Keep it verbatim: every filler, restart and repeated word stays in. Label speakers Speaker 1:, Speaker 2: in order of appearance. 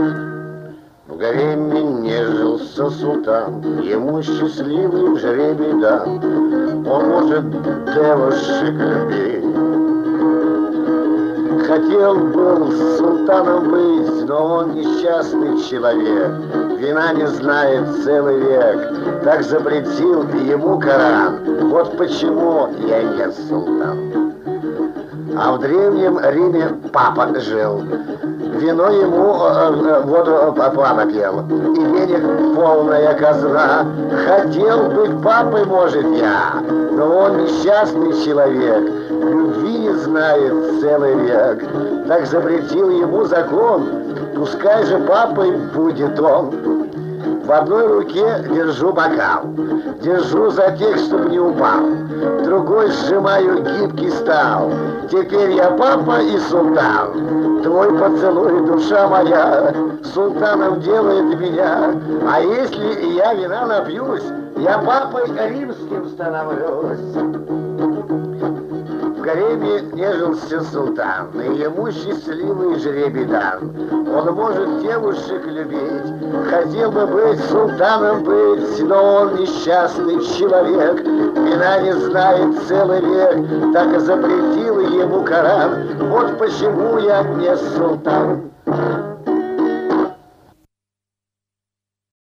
Speaker 1: В гареме нежился султан, ему счастливый жребий дан. Он может девушек любить. Хотел был султаном быть, но он несчастный человек. Вина не знает целый век, так запретил ему Коран. Вот почему я не султан. А в древнем Риме папа жил. Вино ему э, воду папа пел, и денег полная казна. Хотел быть папой, может, я, но он несчастный человек, любви не знает целый век. Так запретил ему закон, пускай же папой будет он. В одной руке держу бокал, держу за текст, чтобы не упал, другой сжимаю гибкий стал. Теперь я папа и султан. Твой поцелуй, душа моя, султаном делает меня. А если я вина напьюсь, я папой римским становлюсь. В гареме нежился султан, и ему счастливый жребий дан. Он может девушек любить, хотел бы быть султаном быть, но он несчастный человек, вина не знает целый век, так и запретил ему Коран. Вот почему я не султан.